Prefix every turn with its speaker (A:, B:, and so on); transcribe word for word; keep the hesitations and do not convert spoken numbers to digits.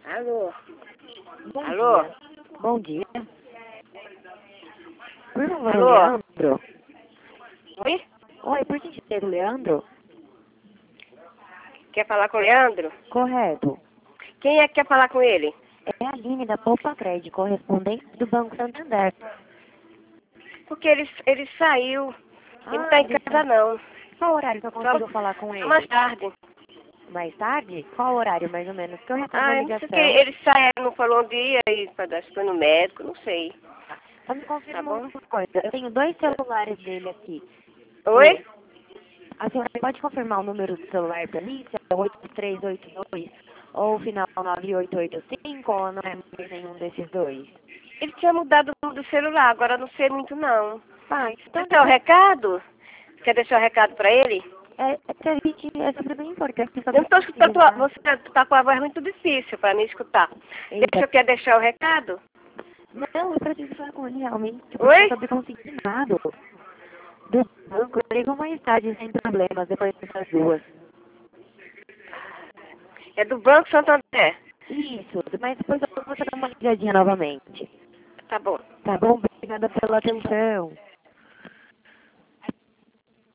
A: Alô?
B: Bom
A: Alô?
B: dia. Bom dia. Por favor,
A: Alô?
B: Leandro.
A: Oi?
B: Oi, por gentileza, Leandro?
A: Quer falar com o Leandro?
B: Correto.
A: Quem é que quer falar com ele?
B: É a Aline da Poupa Crédito, correspondente do Banco Santander.
A: Porque ele, ele saiu. Ele não
B: Ah,
A: tá em
B: ele
A: casa,
B: tá...
A: não.
B: Qual horário que eu consigo
A: Só,
B: falar com
A: só mais
B: ele?
A: tarde.
B: Mais tarde? Qual horário, mais ou menos? Que eu retorno a
A: Ah, eu não sei o que.
B: ligação.
A: Ele sai, não falou um dia e acho que foi no médico, não sei.
B: Só me
A: Tá
B: confirma
A: bom?
B: uma coisa. Eu tenho dois celulares dele aqui.
A: Oi?
B: A senhora pode confirmar o número do celular para mim? Se é oito três oito dois ou o final nove oito oito cinco ou não é mais nenhum desses dois?
A: Ele tinha mudado o número do celular, agora eu não sei muito, não.
B: Ah, então
A: Quer deixar o recado? Quer deixar o recado pra ele?
B: é, é que a gente é sempre bem importante
A: Eu
B: saber
A: não estou escutando,
B: conseguir,
A: tua-
B: né?
A: você tá com a voz muito difícil para me escutar. Deixa,
B: Eita.
A: eu quer deixar o recado?
B: Não, eu preciso falar com ele realmente, porque eu
A: Oi?
B: sobre consignado do banco. Eu ligo mais tarde sem problemas, depois dessas duas.
A: É do Banco Santander.
B: Isso, mas depois eu vou dar uma ligadinha novamente.
A: Tá bom.
B: Tá bom? Obrigada pela atenção.